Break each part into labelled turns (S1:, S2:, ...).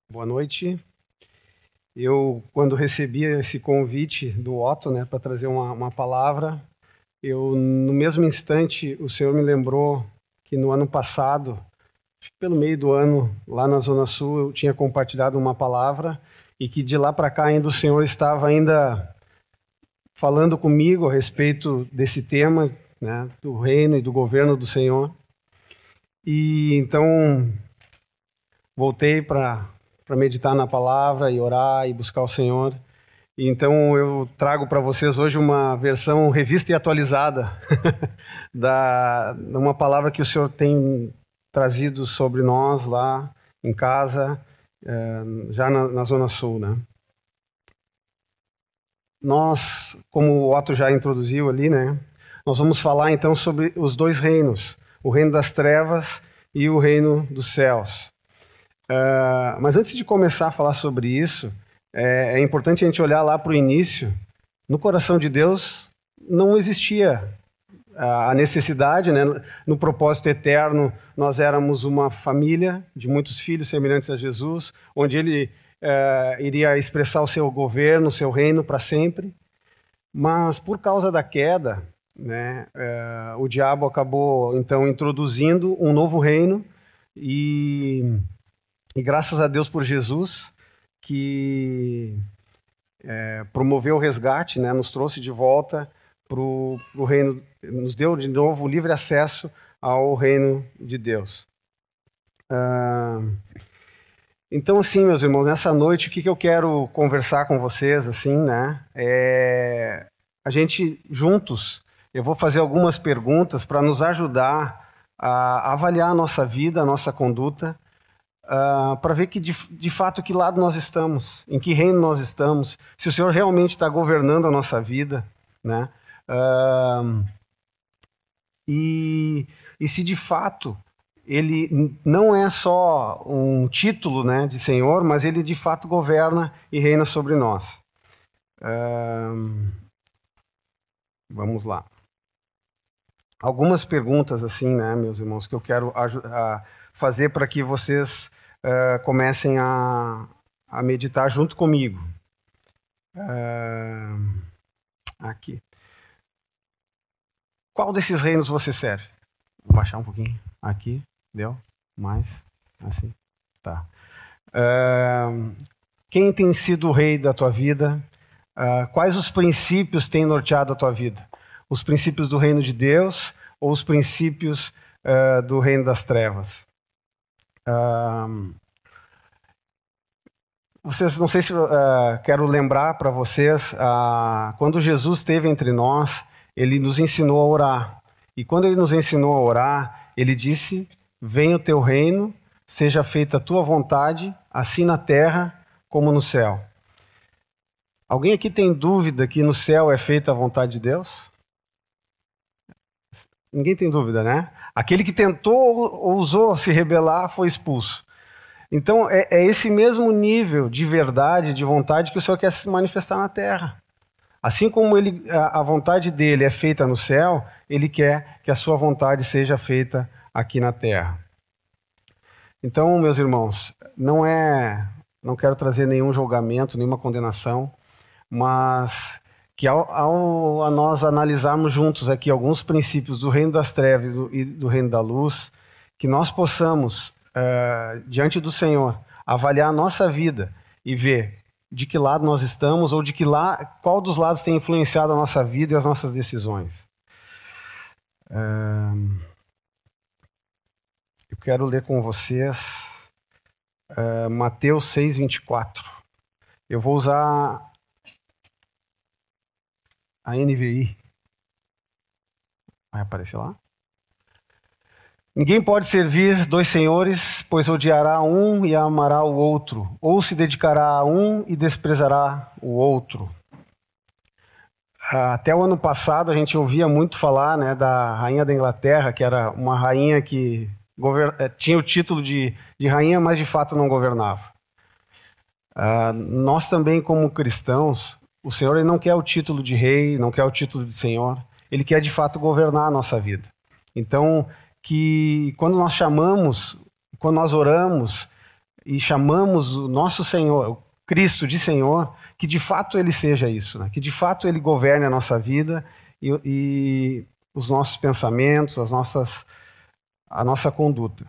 S1: Boa noite. Eu, quando recebi esse convite do Otto, para trazer uma palavra, no mesmo instante, o Senhor me lembrou que no ano passado, acho que pelo meio do ano, lá na Zona Sul, eu tinha compartilhado uma palavra e que de lá para cá ainda o Senhor estava ainda falando comigo a respeito desse tema, do reino e do governo do Senhor. E então voltei para meditar na palavra e orar e buscar o Senhor. E então eu trago para vocês hoje uma versão revista e atualizada de uma palavra que o Senhor tem trazido sobre nós lá em casa, já na Zona Sul, Nós, como o Otto já introduziu ali, nós vamos falar então sobre os dois reinos, o reino das trevas e o reino dos céus. Mas antes de começar a falar sobre isso, é importante a gente olhar lá para o início. No coração de Deus não existia a necessidade, no propósito eterno, nós éramos uma família de muitos filhos semelhantes a Jesus, onde ele iria expressar o seu governo, o seu reino para sempre. Mas por causa da queda, o diabo acabou então introduzindo um novo reino e graças a Deus por Jesus, que promoveu o resgate, nos trouxe de volta para o reino, nos deu de novo livre acesso ao reino de Deus. Então, assim, meus irmãos, nessa noite, o que eu quero conversar com vocês, assim, a gente, juntos, eu vou fazer algumas perguntas para nos ajudar a avaliar a nossa vida, a nossa conduta, para ver que de fato que lado nós estamos, em que reino nós estamos, se o Senhor realmente está governando a nossa vida, e se de fato ele não é só um título de Senhor, mas ele de fato governa e reina sobre nós. Vamos lá. Algumas perguntas assim, meus irmãos, que eu quero fazer para que vocês comecem a meditar junto comigo. Aqui. Qual desses reinos você serve? Vou baixar um pouquinho. Aqui. Deu? Mais? Assim. Tá. Quem tem sido o rei da tua vida? Quais os princípios têm norteado a tua vida? Os princípios do reino de Deus ou os princípios do reino das trevas? Não sei se quero lembrar para vocês, quando Jesus esteve entre nós, ele nos ensinou a orar. E quando ele nos ensinou a orar, ele disse: venha o teu reino, seja feita a tua vontade, assim na terra como no céu. Alguém aqui tem dúvida que no céu é feita a vontade de Deus? Ninguém tem dúvida, Aquele que tentou ou ousou se rebelar foi expulso. Então, é esse mesmo nível de verdade, de vontade que o Senhor quer se manifestar na terra. Assim como a vontade dele é feita no céu, ele quer que a sua vontade seja feita aqui na terra. Então, meus irmãos, não quero trazer nenhum julgamento, nenhuma condenação, mas que ao nós analisarmos juntos aqui alguns princípios do reino das trevas e do reino da luz, que nós possamos, diante do Senhor, avaliar a nossa vida e ver de que lado nós estamos ou qual dos lados tem influenciado a nossa vida e as nossas decisões. Eu quero ler com vocês Mateus 6:24. Eu vou usar a NVI. Vai aparecer lá? Ninguém pode servir dois senhores, pois odiará um e amará o outro, ou se dedicará a um e desprezará o outro. Até o ano passado a gente ouvia muito falar da rainha da Inglaterra, que era uma rainha que tinha o título de rainha, mas de fato não governava. Nós também, como cristãos, o Senhor ele não quer o título de rei, não quer o título de senhor, ele quer de fato governar a nossa vida. Então, que quando nós chamamos, quando nós oramos, e chamamos o nosso Senhor, o Cristo de Senhor, que de fato Ele seja isso, né? Que de fato Ele governe a nossa vida e os nossos pensamentos, a nossa conduta.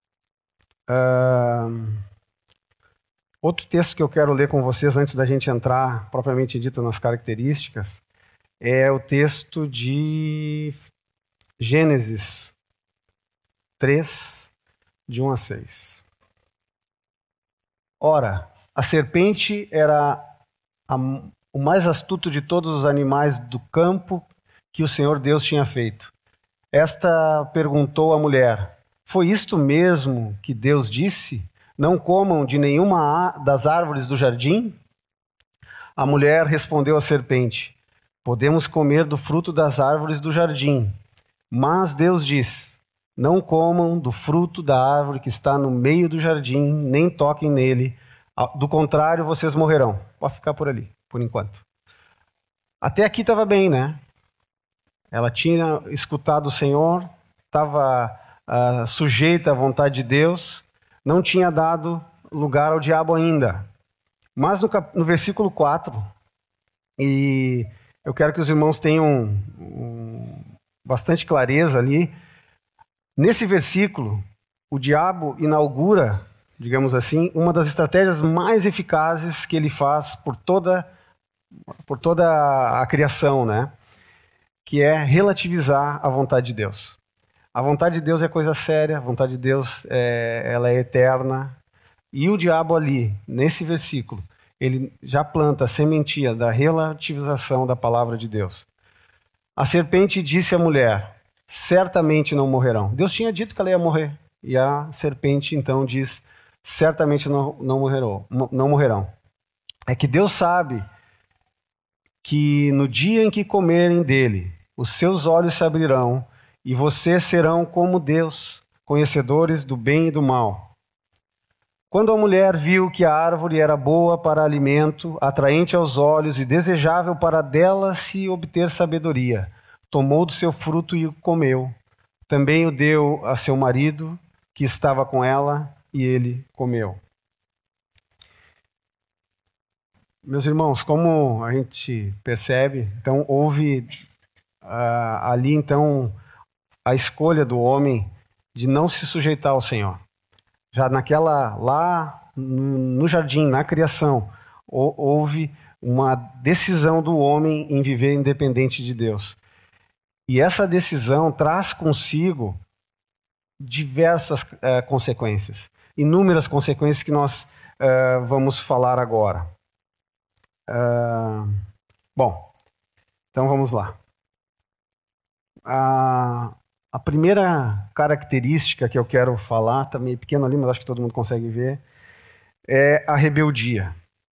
S1: Outro texto que eu quero ler com vocês antes da gente entrar propriamente dito nas características é o texto de Gênesis 3, de 1 a 6. Ora, a serpente era o mais astuto de todos os animais do campo que o Senhor Deus tinha feito. Esta perguntou à mulher: foi isto mesmo que Deus disse? Não comam de nenhuma das árvores do jardim? A mulher respondeu à serpente: podemos comer do fruto das árvores do jardim. Mas Deus diz: não comam do fruto da árvore que está no meio do jardim, nem toquem nele. Do contrário, vocês morrerão. Pode ficar por ali, por enquanto. Até aqui estava bem, né? Ela tinha escutado o Senhor, estava sujeita à vontade de Deus, não tinha dado lugar ao diabo ainda. Mas no versículo 4, e eu quero que os irmãos tenham bastante clareza ali, nesse versículo, o diabo inaugura, digamos assim, uma das estratégias mais eficazes que ele faz por toda a criação, né? Que é relativizar a vontade de Deus. A vontade de Deus é coisa séria, a vontade de Deus ela é eterna. E o diabo ali, nesse versículo, ele já planta a sementinha da relativização da palavra de Deus. A serpente disse à mulher: certamente não morrerão. Deus tinha dito que ela ia morrer. E a serpente então diz: certamente não morrerão. É que Deus sabe que no dia em que comerem dele, os seus olhos se abrirão e vocês serão como Deus, conhecedores do bem e do mal. Quando a mulher viu que a árvore era boa para alimento, atraente aos olhos e desejável para dela se obter sabedoria, tomou do seu fruto e o comeu. Também o deu a seu marido, que estava com ela, e ele comeu. Meus irmãos, como a gente percebe, então houve ali então a escolha do homem de não se sujeitar ao Senhor. Já lá no jardim, na criação, houve uma decisão do homem em viver independente de Deus. E essa decisão traz consigo diversas consequências, inúmeras consequências que nós vamos falar agora. Bom, então vamos lá. A primeira característica que eu quero falar, está meio pequeno ali, mas acho que todo mundo consegue ver, é a rebeldia.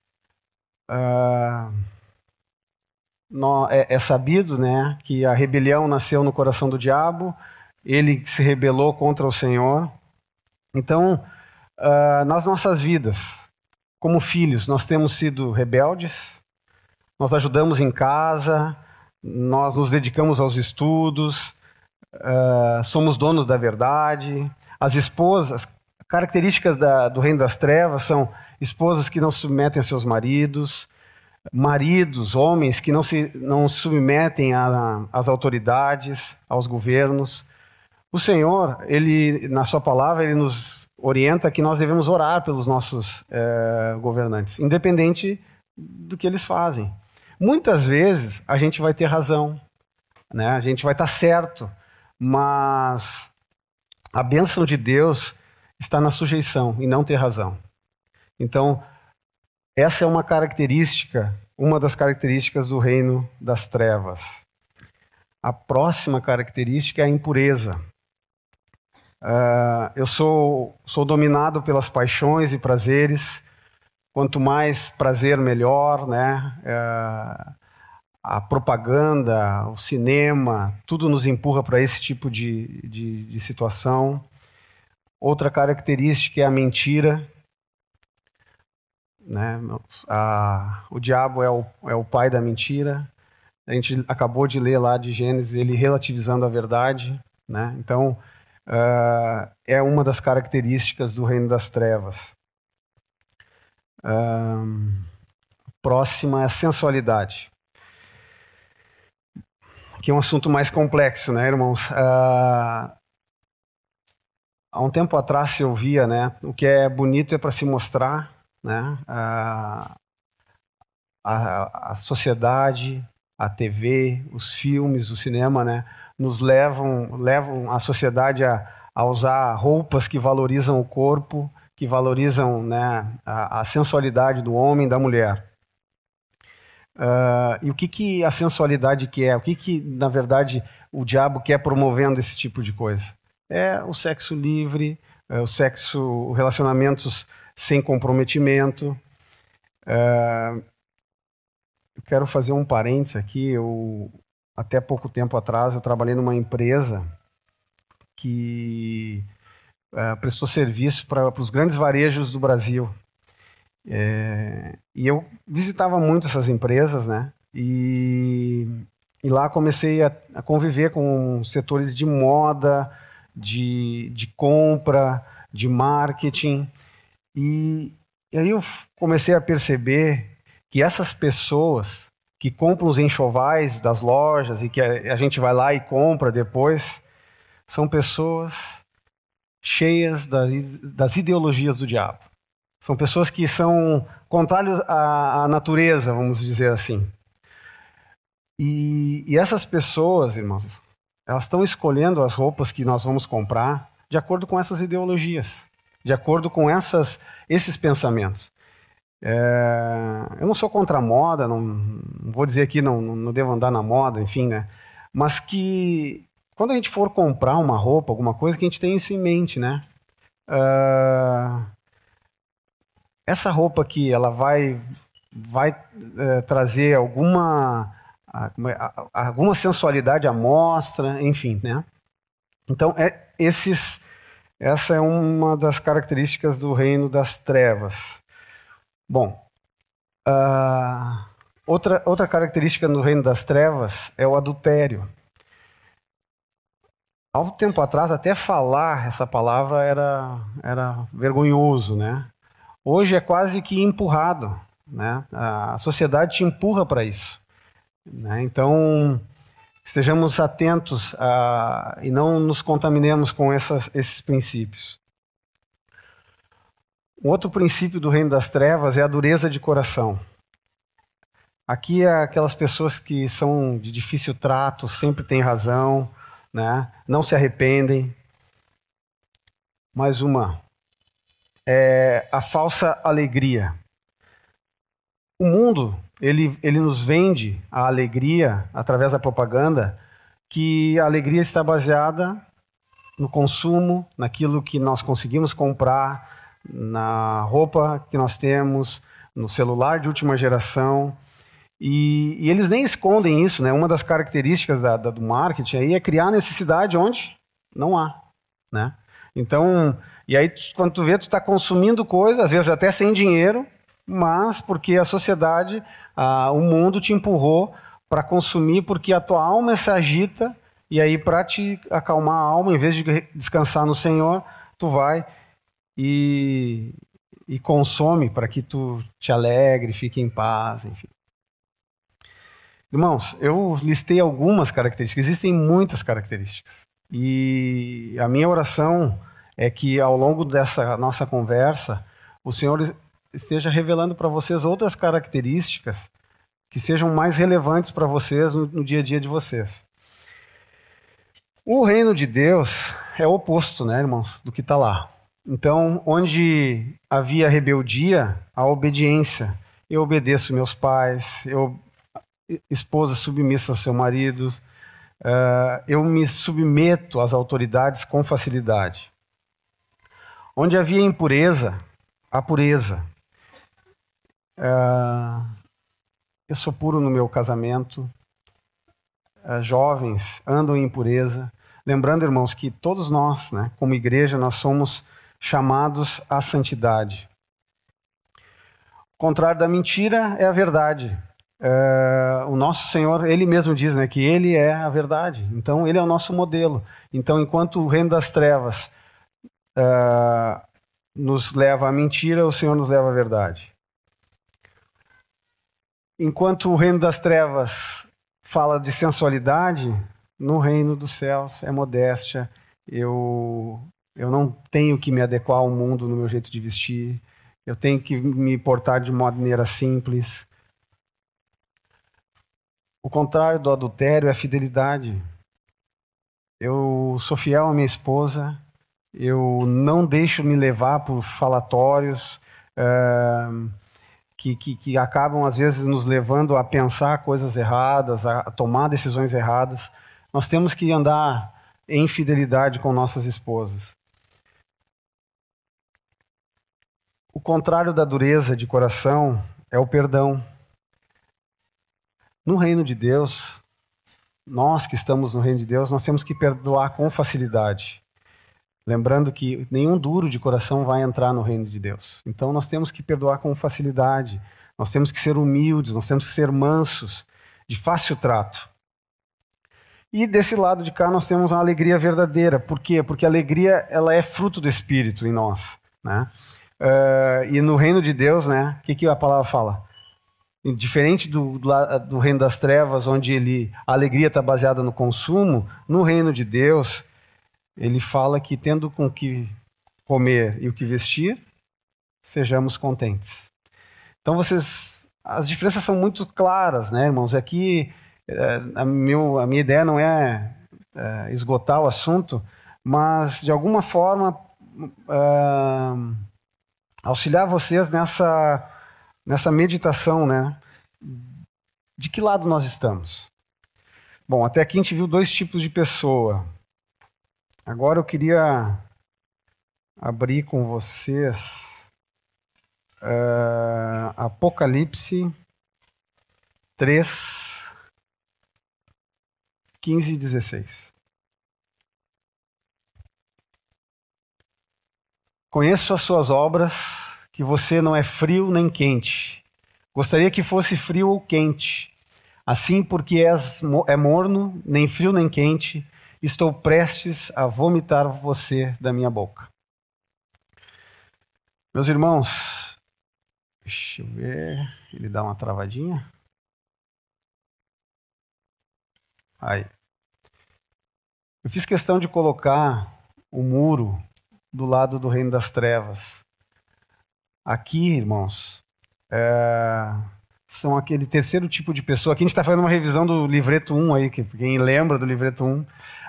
S1: É sabido, né, que a rebelião nasceu no coração do diabo, ele se rebelou contra o Senhor. Então, nas nossas vidas, como filhos, nós temos sido rebeldes, nós ajudamos em casa, nós nos dedicamos aos estudos, somos donos da verdade. As esposas, características do reino das trevas são esposas que não se submetem a seus maridos, maridos, homens que não se submetem às autoridades, aos governos. O Senhor, ele, na sua palavra, ele nos orienta que nós devemos orar pelos nossos governantes, independente do que eles fazem. Muitas vezes a gente vai ter razão, né? A gente vai estar certo, mas a bênção de Deus está na sujeição e não ter razão. Então, essa é uma das características do reino das trevas. A próxima característica é a impureza. Eu sou dominado pelas paixões e prazeres. Quanto mais prazer, melhor, né? A propaganda, o cinema, tudo nos empurra para esse tipo de situação. Outra característica é a mentira. Né? O diabo é o pai da mentira. A gente acabou de ler lá de Gênesis, ele relativizando a verdade. Né? Então, é uma das características do reino das trevas. Próxima é a sensualidade, que é um assunto mais complexo, né, irmãos? Há um tempo atrás se ouvia, né, o que é bonito é para se mostrar, né? A sociedade, a TV, os filmes, o cinema, né, nos levam a sociedade a usar roupas que valorizam o corpo, que valorizam, né, a sensualidade do homem e da mulher. E o que a sensualidade quer? O que, na verdade, o diabo quer promovendo esse tipo de coisa? É o sexo livre, relacionamentos sem comprometimento. Eu quero fazer um parênteses aqui. Até pouco tempo atrás, eu trabalhei numa empresa que prestou serviço para os grandes varejos do Brasil. E eu visitava muito essas empresas, né? E lá comecei a conviver com setores de moda, de compra, de marketing. E aí eu comecei a perceber que essas pessoas que compram os enxovais das lojas e que a gente vai lá e compra depois, são pessoas cheias das ideologias do diabo. São pessoas que são contrárias à natureza, vamos dizer assim. E essas pessoas, irmãos, elas estão escolhendo as roupas que nós vamos comprar de acordo com essas ideologias, de acordo com esses pensamentos. Eu não sou contra a moda, não vou dizer aqui não devo andar na moda, enfim, né? Mas que quando a gente for comprar uma roupa, alguma coisa, que a gente tenha isso em mente, né? Essa roupa aqui, ela vai trazer alguma sensualidade à mostra, enfim, né? Então, essa é uma das características do reino das trevas. Bom, outra característica no reino das trevas é o adultério. Há um tempo atrás, até falar essa palavra era vergonhoso, né? Hoje é quase que empurrado, né? A sociedade te empurra para isso, né? Então, estejamos atentos e não nos contaminemos com esses princípios. Um outro princípio do reino das trevas é a dureza de coração. Aqui é aquelas pessoas que são de difícil trato, sempre têm razão, né? Não se arrependem. Mais uma é a falsa alegria. O mundo, ele nos vende a alegria através da propaganda, que a alegria está baseada no consumo, naquilo que nós conseguimos comprar, na roupa que nós temos, no celular de última geração. E eles nem escondem isso, né? Uma das características do marketing aí é criar necessidade onde não há, né? Então, e aí quando tu vê, tu está consumindo coisas, às vezes até sem dinheiro, mas porque a sociedade, o mundo te empurrou para consumir, porque a tua alma se agita, e aí para te acalmar a alma, em vez de descansar no Senhor, tu vai e consome para que tu te alegre, fique em paz, enfim. Irmãos, eu listei algumas características, existem muitas características. E a minha oração é que ao longo dessa nossa conversa, o Senhor esteja revelando para vocês outras características que sejam mais relevantes para vocês no dia a dia de vocês. O reino de Deus é o oposto, né, irmãos, do que está lá. Então, onde havia rebeldia, há obediência. Eu obedeço meus pais, esposa submissa ao seu marido, eu me submeto às autoridades com facilidade. Onde havia impureza, há pureza. Eu sou puro no meu casamento. Jovens andam em impureza. Lembrando, irmãos, que todos nós, né, como igreja, nós somos chamados à santidade. O contrário da mentira é a verdade. O nosso Senhor, Ele mesmo diz, né, que Ele é a verdade. Então, Ele é o nosso modelo. Então, enquanto o reino das trevas nos leva à mentira, o Senhor nos leva à verdade. Enquanto o reino das trevas fala de sensualidade, no reino dos céus é modéstia. Eu não tenho que me adequar ao mundo no meu jeito de vestir. Eu tenho que me portar de maneira simples. O contrário do adultério é a fidelidade. Eu sou fiel à minha esposa, eu não deixo me levar por falatórios que acabam, às vezes, nos levando a pensar coisas erradas, a tomar decisões erradas. Nós temos que andar em fidelidade com nossas esposas. O contrário da dureza de coração é o perdão. No reino de Deus, nós que estamos no reino de Deus, nós temos que perdoar com facilidade. Lembrando que nenhum duro de coração vai entrar no reino de Deus. Então nós temos que perdoar com facilidade. Nós temos que ser humildes, nós temos que ser mansos, de fácil trato. E desse lado de cá nós temos uma alegria verdadeira. Por quê? Porque a alegria ela é fruto do Espírito em nós, né? E no reino de Deus, né? O que a palavra fala? Diferente do reino das trevas, onde a alegria está baseada no consumo, no reino de Deus, ele fala que tendo com o que comer e o que vestir, sejamos contentes. Então as diferenças são muito claras, né, irmãos? Aqui a minha ideia não é esgotar o assunto, mas de alguma forma auxiliar vocês nessa meditação, né? De que lado nós estamos? Bom, até aqui a gente viu dois tipos de pessoa. Agora eu queria abrir com vocês Apocalipse 3, 15 e 16. Conheço as suas obras, que você não é frio nem quente. Gostaria que fosse frio ou quente. Assim, porque é morno, nem frio nem quente, estou prestes a vomitar você da minha boca. Meus irmãos, deixa eu ver, ele dá uma travadinha. Aí. Eu fiz questão de colocar o muro do lado do reino das trevas. Aqui, irmãos, são aquele terceiro tipo de pessoa. Aqui a gente está fazendo uma revisão do livreto 1 aí, quem lembra do livreto 1.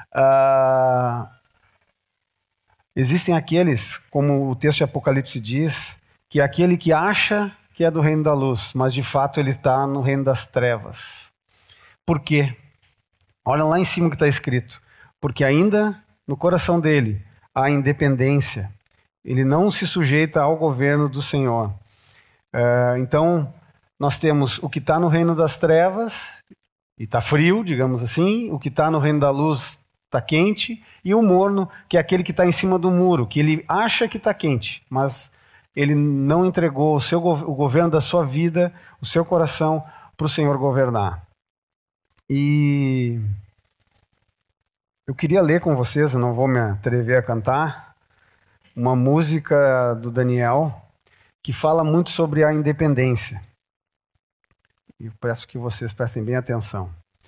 S1: Existem aqueles, como o texto de Apocalipse diz, que é aquele que acha que é do reino da luz, mas de fato ele está no reino das trevas. Por quê? Olha lá em cima o que está escrito. Porque ainda no coração dele há independência. Ele não se sujeita ao governo do Senhor. Então, nós temos o que está no reino das trevas, e está frio, digamos assim. O que está no reino da luz está quente. E o morno, que é aquele que está em cima do muro, que ele acha que está quente, mas ele não entregou o governo da sua vida, o seu coração, para o Senhor governar. E eu queria ler com vocês, eu não vou me atrever a cantar, uma música do Daniel, que fala muito sobre a independência. E eu peço que vocês prestem bem atenção.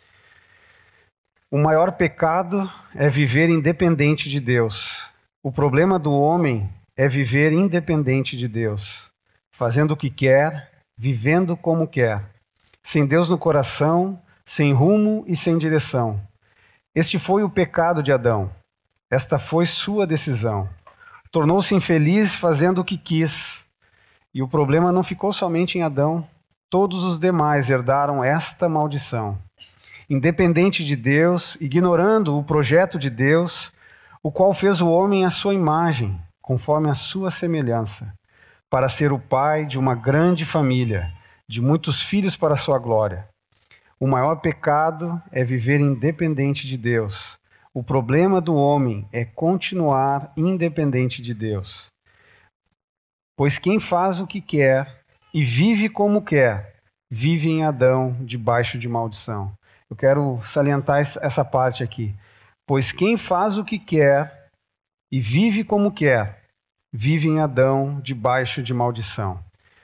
S1: O maior pecado é viver independente de Deus. O problema do homem é viver independente de Deus, fazendo o que quer, vivendo como quer, sem Deus no coração, sem rumo e sem direção. Este foi o pecado de Adão. Esta foi sua decisão. Tornou-se infeliz fazendo o que quis. E o problema não ficou somente em Adão. Todos os demais herdaram esta maldição. Independente de Deus, ignorando o projeto de Deus, o qual fez o homem à sua imagem, conforme a sua semelhança, para ser o pai de uma grande família, de muitos filhos para a sua glória. O maior pecado é viver independente de Deus. O problema do homem é continuar independente de Deus. Pois quem faz o que quer e vive como quer, vive em Adão debaixo de maldição. Eu quero salientar essa parte aqui. Pois quem faz o que quer e vive como quer, vive em Adão debaixo de maldição.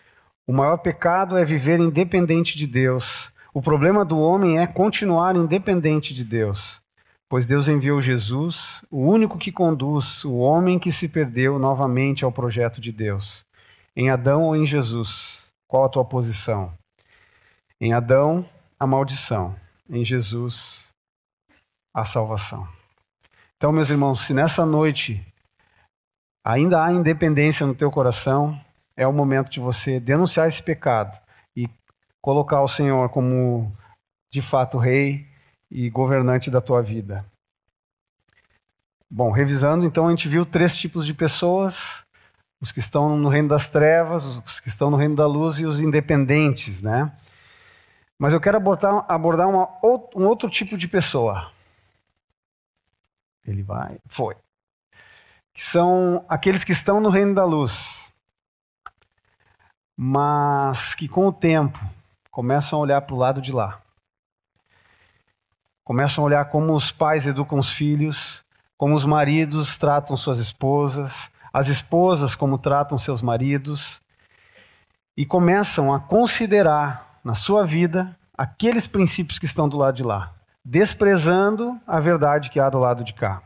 S1: O maior pecado é viver independente de Deus. O problema do homem é continuar independente de Deus, pois Deus enviou Jesus, o único que conduz o homem que se perdeu novamente ao projeto de Deus. Em Adão ou em Jesus? Qual a tua posição? Em Adão, a maldição. Em Jesus, a salvação. Então, meus irmãos, se nessa noite ainda há independência no teu coração, é o momento de você denunciar esse pecado e colocar o Senhor como, de fato, rei e governante da tua vida. Bom, revisando, então, a gente viu 3 tipos de pessoas: os que estão no reino das trevas, os que estão no reino da luz e os independentes, né? Mas eu quero abordar um outro tipo de pessoa. Foi. Que são aqueles que estão no reino da luz, mas que com o tempo começam a olhar para o lado de lá. Começam a olhar como os pais educam os filhos, como os maridos tratam suas esposas, as esposas como tratam seus maridos, e começam a considerar na sua vida aqueles princípios que estão do lado de lá, desprezando a verdade que há do lado de cá.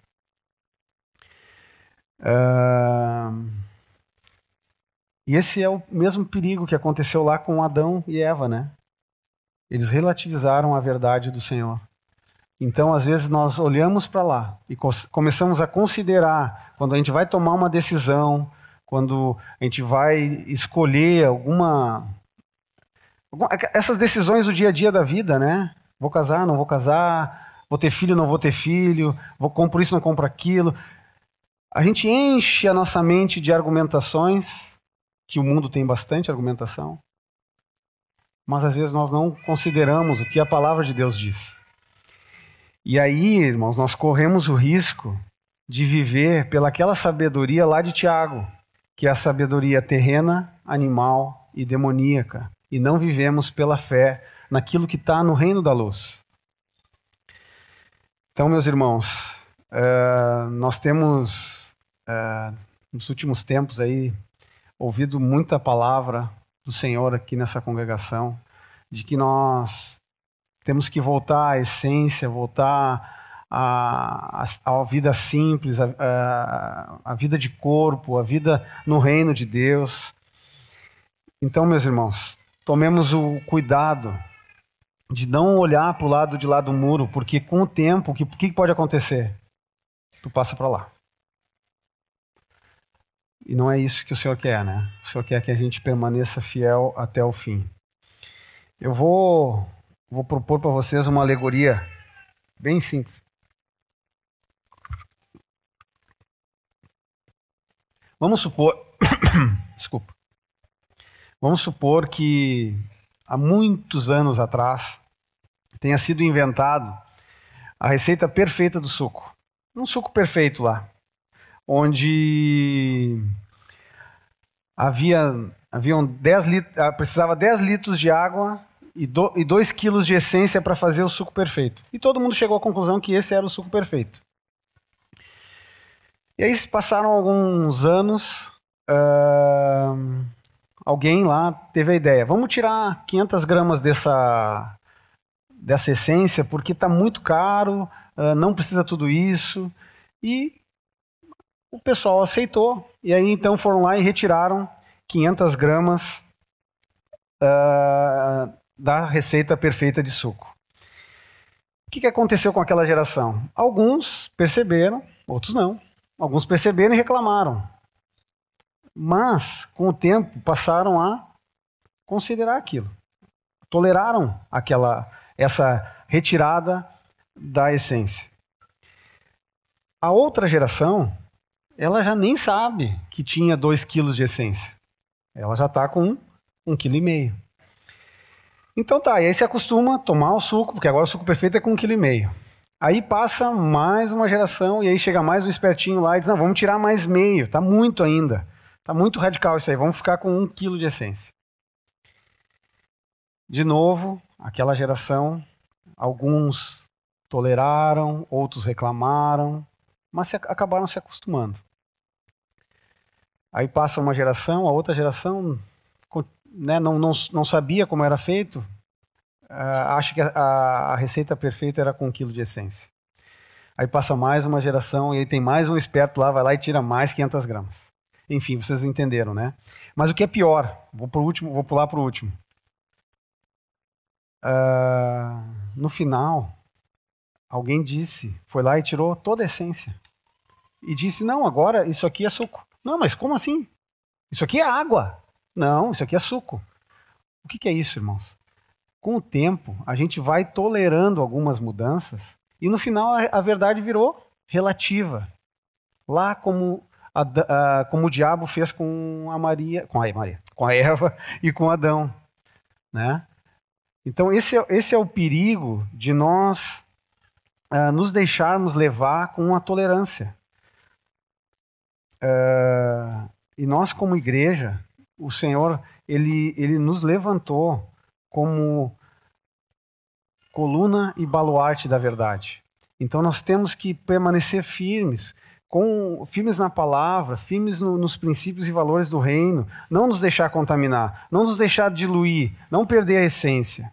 S1: E esse é o mesmo perigo que aconteceu lá com Adão e Eva, né? Eles relativizaram a verdade do Senhor. Então, às vezes, nós olhamos para lá e começamos a considerar, quando a gente vai tomar uma decisão, quando a gente vai escolher essas decisões do dia a dia da vida, né? Vou casar, não vou casar, vou ter filho, não vou ter filho, compro isso, não compro aquilo. A gente enche a nossa mente de argumentações, que o mundo tem bastante argumentação, mas às vezes nós não consideramos o que a palavra de Deus diz. E aí, irmãos, nós corremos o risco de viver pelaquela sabedoria lá de Tiago, que é a sabedoria terrena, animal e demoníaca, e não vivemos pela fé naquilo que está no reino da luz. Então, meus irmãos, nós temos, nos últimos tempos aí, ouvido muita palavra do Senhor aqui nessa congregação, de que nós temos que voltar à essência, voltar à vida simples, à vida de corpo, à vida no reino de Deus. Então, meus irmãos, tomemos o cuidado de não olhar para o lado de lá do muro, porque com o tempo, o que pode acontecer? Tu passa para lá. E não é isso que o Senhor quer, né? O Senhor quer que a gente permaneça fiel até o fim. Eu vou propor para vocês uma alegoria bem simples. Vamos supor, desculpa. Vamos supor que há muitos anos atrás tenha sido inventado a receita perfeita do suco. Um suco perfeito lá, onde precisava 10 litros de água e 2 quilos de essência para fazer o suco perfeito. E todo mundo chegou à conclusão que esse era o suco perfeito. E aí passaram alguns anos, alguém lá teve a ideia, vamos tirar 500 gramas dessa essência, porque está muito caro, não precisa tudo isso. E o pessoal aceitou. E aí então foram lá e retiraram 500 gramas da receita perfeita de suco. O que aconteceu com aquela geração? Alguns perceberam, outros não. Alguns perceberam e reclamaram. Mas, com o tempo, passaram a considerar aquilo. Toleraram essa retirada da essência. A outra geração, ela já nem sabe que tinha 2 quilos de essência. Ela já está com 1,5 kg. Então tá, e aí se acostuma a tomar o suco, porque agora o suco perfeito é com 1,5 kg. Aí passa mais uma geração e aí chega mais um espertinho lá e diz, não, vamos tirar mais meio, tá muito ainda. Tá muito radical isso aí, vamos ficar com 1 quilo de essência. De novo, aquela geração, alguns toleraram, outros reclamaram, mas acabaram se acostumando. Aí passa uma geração, a outra geração né, não sabia como era feito, acha que a receita perfeita era com 1 quilo de essência. Aí passa mais uma geração e aí tem mais um esperto lá, vai lá e tira mais 500 gramas. Enfim, vocês entenderam, né? Mas o que é pior, vou pular para o último. No final, alguém foi lá e tirou toda a essência. E disse, não, agora isso aqui é suco. Não, mas como assim? Isso aqui é água. Não, isso aqui é suco. O que é isso, irmãos? Com o tempo, a gente vai tolerando algumas mudanças e no final a verdade virou relativa. Lá como o diabo fez com a Eva e com Adão, né? Então esse é o perigo de nós nos deixarmos levar com a tolerância. E nós como igreja, o Senhor ele nos levantou como coluna e baluarte da verdade. Então nós temos que permanecer firmes na palavra, firmes nos princípios e valores do reino, não nos deixar contaminar, não nos deixar diluir, não perder a essência.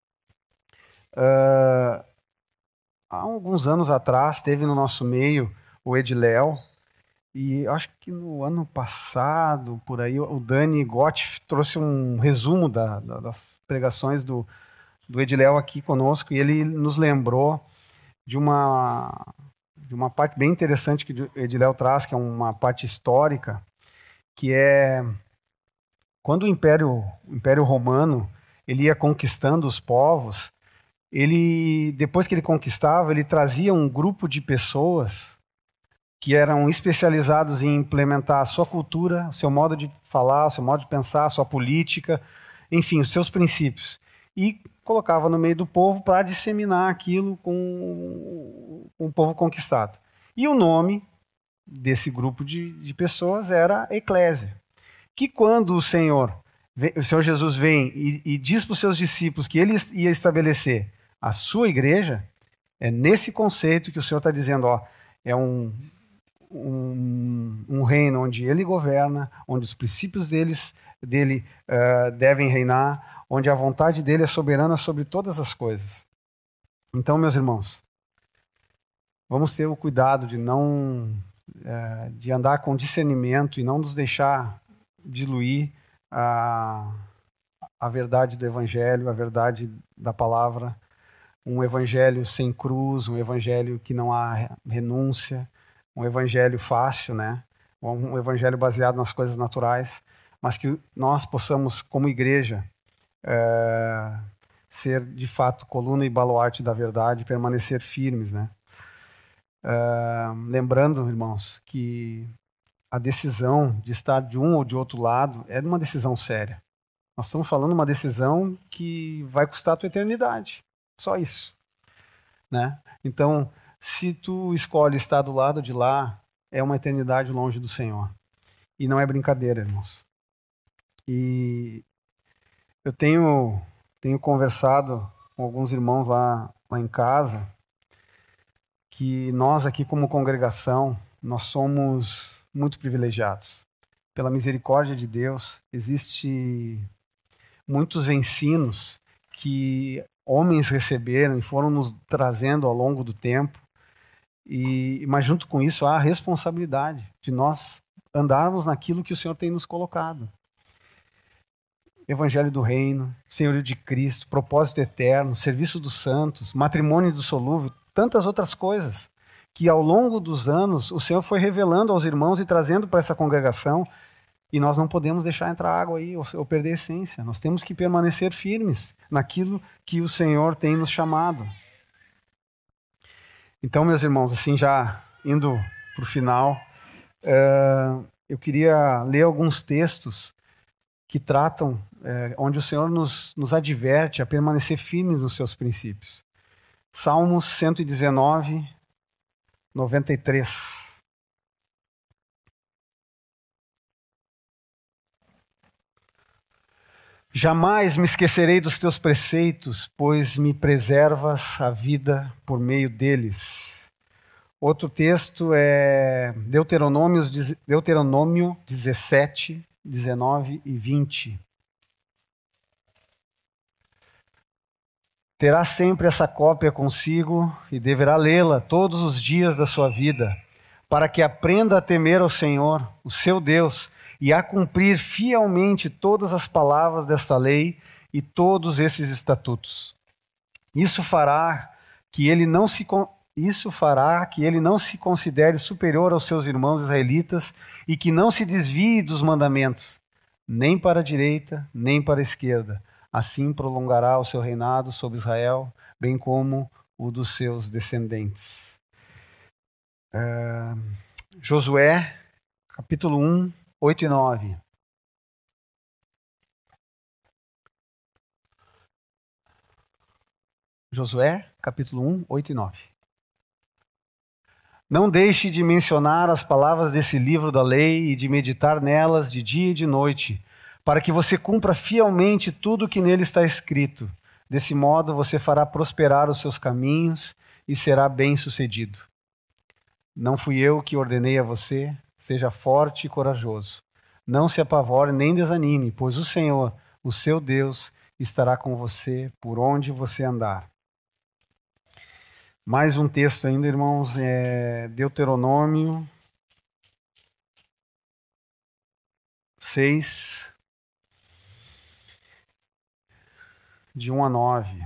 S1: Há alguns anos atrás, teve no nosso meio o Ediléu, e acho que no ano passado, por aí, o Dani Gotti trouxe um resumo das pregações do Ediléu aqui conosco, e ele nos lembrou de uma parte bem interessante que o Ediléu traz, que é uma parte histórica, que é quando o Império Romano ele ia conquistando os povos, depois que ele conquistava, ele trazia um grupo de pessoas que eram especializados em implementar a sua cultura, o seu modo de falar, o seu modo de pensar, a sua política, enfim, os seus princípios. E colocava no meio do povo para disseminar aquilo com o povo conquistado. E o nome desse grupo de pessoas era Eclésia. Que quando o Senhor Jesus vem e diz para os seus discípulos que ele ia estabelecer a sua igreja, é nesse conceito que o Senhor está dizendo, é um reino onde ele governa, onde os princípios dele devem reinar, onde a vontade dele é soberana sobre todas as coisas. Então, meus irmãos, vamos ter o cuidado de andar com discernimento e não nos deixar diluir a verdade do evangelho, a verdade da palavra, um evangelho sem cruz, um evangelho que não há renúncia, um evangelho fácil, né? Um evangelho baseado nas coisas naturais, mas que nós possamos, como igreja, ser de fato coluna e baluarte da verdade, permanecer firmes, né? Lembrando, irmãos, que a decisão de estar de um ou de outro lado é uma decisão séria. Nós estamos falando de uma decisão que vai custar a tua eternidade. Só isso, né? Então, se tu escolhe estar do lado de lá, é uma eternidade longe do Senhor. E não é brincadeira, irmãos. E eu tenho conversado com alguns irmãos lá em casa, que nós aqui como congregação, nós somos muito privilegiados. Pela misericórdia de Deus, existe muitos ensinos que homens receberam e foram nos trazendo ao longo do tempo, mas junto com isso há a responsabilidade de nós andarmos naquilo que o Senhor tem nos colocado. Evangelho do Reino, Senhorio de Cristo, propósito eterno, serviço dos santos, matrimônio indissolúvel, tantas outras coisas que ao longo dos anos o Senhor foi revelando aos irmãos e trazendo para essa congregação, e nós não podemos deixar entrar água aí ou perder a essência. Nós temos que permanecer firmes naquilo que o Senhor tem nos chamado. Então, meus irmãos, assim já indo para o final, eu queria ler alguns textos que tratam, onde o Senhor nos adverte a permanecer firmes nos seus princípios. Salmos 119, 93. Jamais me esquecerei dos teus preceitos, pois me preservas a vida por meio deles. Outro texto é Deuteronômio 17, 19 e 20. Terá sempre essa cópia consigo e deverá lê-la todos os dias da sua vida, para que aprenda a temer ao Senhor, o seu Deus, e a cumprir fielmente todas as palavras desta lei e todos esses estatutos. Isso fará que ele não se considere superior aos seus irmãos israelitas e que não se desvie dos mandamentos, nem para a direita, nem para a esquerda. Assim prolongará o seu reinado sobre Israel, bem como o dos seus descendentes. Josué, capítulo 1, 8 e 9. Josué, capítulo 1, 8 e 9. Não deixe de mencionar as palavras desse livro da lei e de meditar nelas de dia e de noite, para que você cumpra fielmente tudo o que nele está escrito. Desse modo você fará prosperar os seus caminhos e será bem-sucedido. Não fui eu que ordenei a você, seja forte e corajoso. Não se apavore nem desanime, pois o Senhor, o seu Deus, estará com você por onde você andar. Mais um texto ainda, irmãos, Deuteronômio 6, de 1 a 9.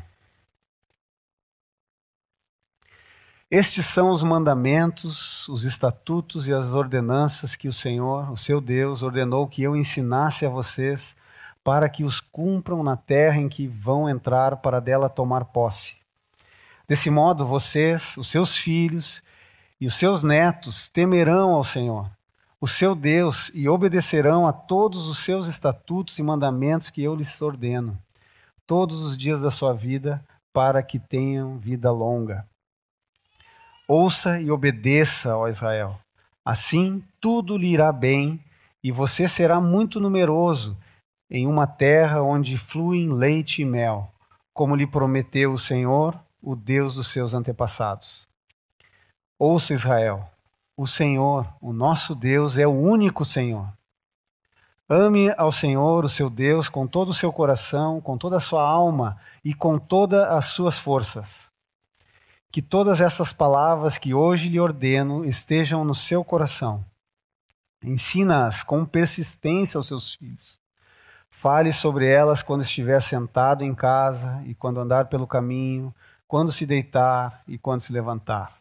S1: Estes são os mandamentos, os estatutos e as ordenanças que o Senhor, o seu Deus, ordenou que eu ensinasse a vocês para que os cumpram na terra em que vão entrar para dela tomar posse. Desse modo, vocês, os seus filhos e os seus netos temerão ao Senhor, o seu Deus, e obedecerão a todos os seus estatutos e mandamentos que eu lhes ordeno, todos os dias da sua vida, para que tenham vida longa. Ouça e obedeça, ó Israel. Assim tudo lhe irá bem, e você será muito numeroso em uma terra onde fluem leite e mel, como lhe prometeu o Senhor, o Deus dos seus antepassados. Ouça, Israel, o Senhor, o nosso Deus, é o único Senhor. Ame ao Senhor, o seu Deus, com todo o seu coração, com toda a sua alma e com todas as suas forças. Que todas essas palavras que hoje lhe ordeno estejam no seu coração. Ensina-as com persistência aos seus filhos. Fale sobre elas quando estiver sentado em casa e quando andar pelo caminho, quando se deitar e quando se levantar.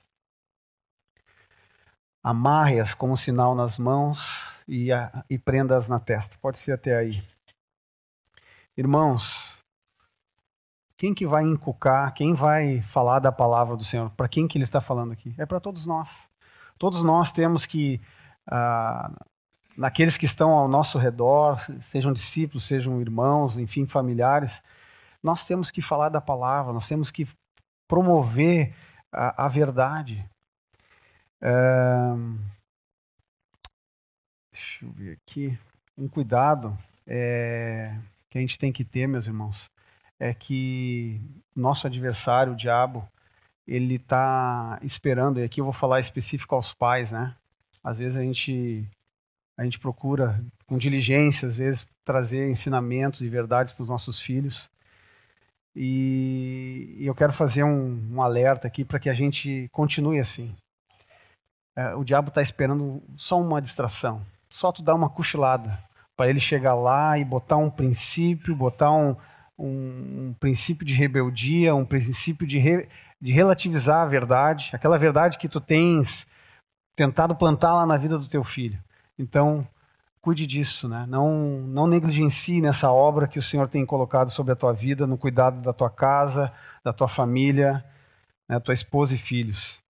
S1: Amarre-as como sinal nas mãos e prenda-as na testa. Pode ser até aí. Irmãos, quem que vai inculcar, quem vai falar da palavra do Senhor? Para quem que ele está falando aqui? É para todos nós. Todos nós temos que, naqueles que estão ao nosso redor, sejam discípulos, sejam irmãos, enfim, familiares, nós temos que falar da palavra, nós temos que promover a verdade. Deixa eu ver aqui. Um cuidado que a gente tem que ter, meus irmãos, é que nosso adversário, o diabo, ele está esperando, e aqui eu vou falar específico aos pais, né? Às vezes a gente procura, com diligência, às vezes, trazer ensinamentos e verdades para os nossos filhos. E eu quero fazer um alerta aqui para que a gente continue assim. O diabo está esperando só uma distração, só tu dar uma cochilada, para ele chegar lá e botar um princípio, botar um princípio de rebeldia, um princípio de relativizar a verdade, aquela verdade que tu tens tentado plantar lá na vida do teu filho. Então, cuide disso, né? Não negligencie nessa obra que o Senhor tem colocado sobre a tua vida, no cuidado da tua casa, da tua família, né? Tua esposa e filhos.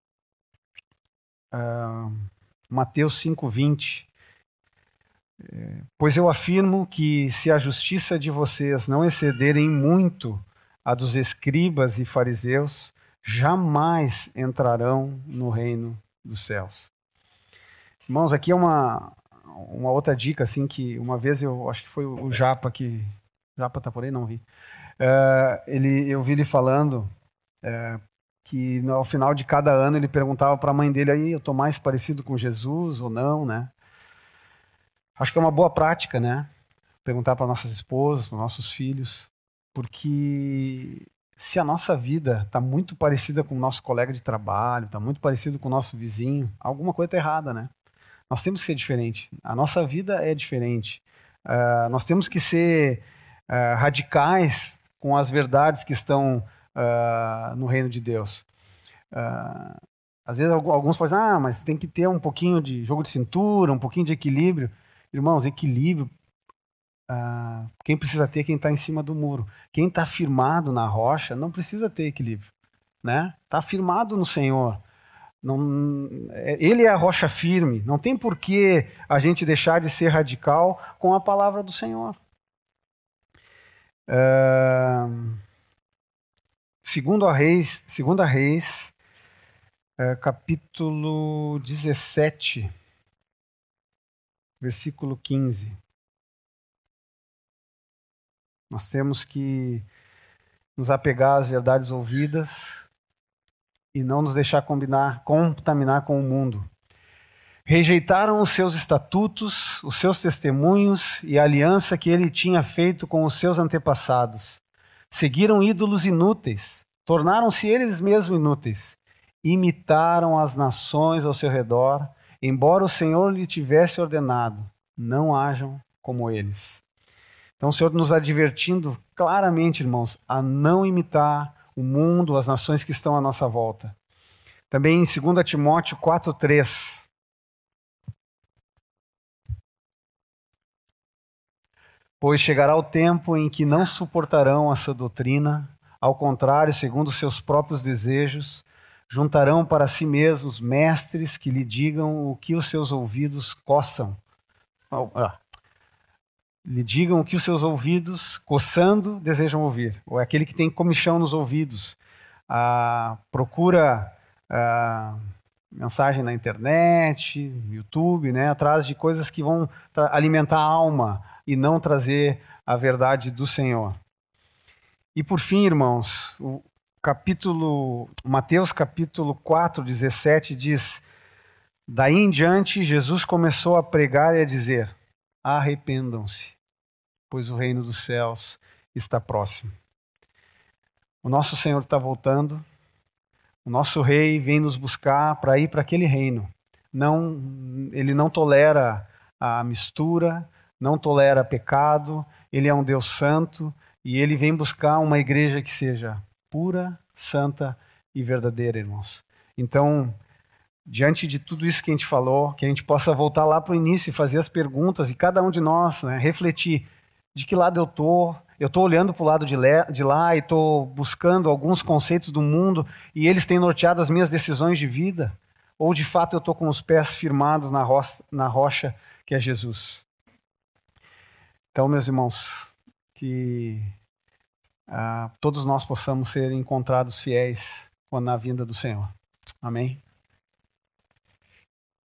S1: Mateus 5:20. Pois eu afirmo que se a justiça de vocês não excederem muito a dos escribas e fariseus, jamais entrarão no reino dos céus. Irmãos, aqui é uma outra dica, assim, que uma vez eu acho que foi o Japa que... Japa tá por aí? Não vi. Eu vi ele falando que ao final de cada ano ele perguntava para a mãe dele, aí eu tô mais parecido com Jesus ou não, né? Acho que é uma boa prática, né? Perguntar para nossas esposas, para nossos filhos, porque se a nossa vida está muito parecida com o nosso colega de trabalho, está muito parecido com o nosso vizinho, alguma coisa está errada, né? Nós temos que ser diferente. A nossa vida é diferente. Nós temos que ser radicais com as verdades que estão no reino de Deus. Às vezes alguns falam assim, mas tem que ter um pouquinho de jogo de cintura, um pouquinho de equilíbrio. Irmãos, equilíbrio, quem precisa ter é quem está em cima do muro. Quem está firmado na rocha não precisa ter equilíbrio, né? Está firmado no Senhor. Ele é a rocha firme. Não tem por que a gente deixar de ser radical com a palavra do Senhor. Segunda Reis, capítulo 17, versículo 15. Nós temos que nos apegar às verdades ouvidas e não nos deixar contaminar com o mundo. Rejeitaram os seus estatutos, os seus testemunhos e a aliança que ele tinha feito com os seus antepassados. Seguiram ídolos inúteis, tornaram-se eles mesmos inúteis. Imitaram as nações ao seu redor, embora o Senhor lhe tivesse ordenado, não hajam como eles. Então o Senhor nos advertindo claramente, irmãos, a não imitar o mundo, as nações que estão à nossa volta. Também em 2 Timóteo 4:3. Pois chegará o tempo em que não suportarão essa doutrina, ao contrário, segundo seus próprios desejos, juntarão para si mesmos mestres que lhe digam o que os seus ouvidos coçam. Lhe digam o que os seus ouvidos, coçando, desejam ouvir. Ou é aquele que tem comichão nos ouvidos. Procura mensagem na internet, no YouTube, né, atrás de coisas que vão alimentar a alma e não trazer a verdade do Senhor. E por fim, irmãos, Mateus capítulo 4:17 diz: daí em diante Jesus começou a pregar e a dizer: arrependam-se, pois o reino dos céus está próximo. O nosso Senhor está voltando, o nosso Rei vem nos buscar para ir para aquele reino. Ele não tolera a mistura, não tolera pecado, ele é um Deus santo e ele vem buscar uma igreja que seja pura, santa e verdadeira, irmãos. Então, diante de tudo isso que a gente falou, que a gente possa voltar lá para o início e fazer as perguntas, e cada um de nós, né, refletir de que lado eu estou olhando para o lado de lá e estou buscando alguns conceitos do mundo e eles têm norteado as minhas decisões de vida, ou de fato eu estou com os pés firmados na rocha que é Jesus. Então, meus irmãos, que todos nós possamos ser encontrados fiéis na vinda do Senhor. Amém?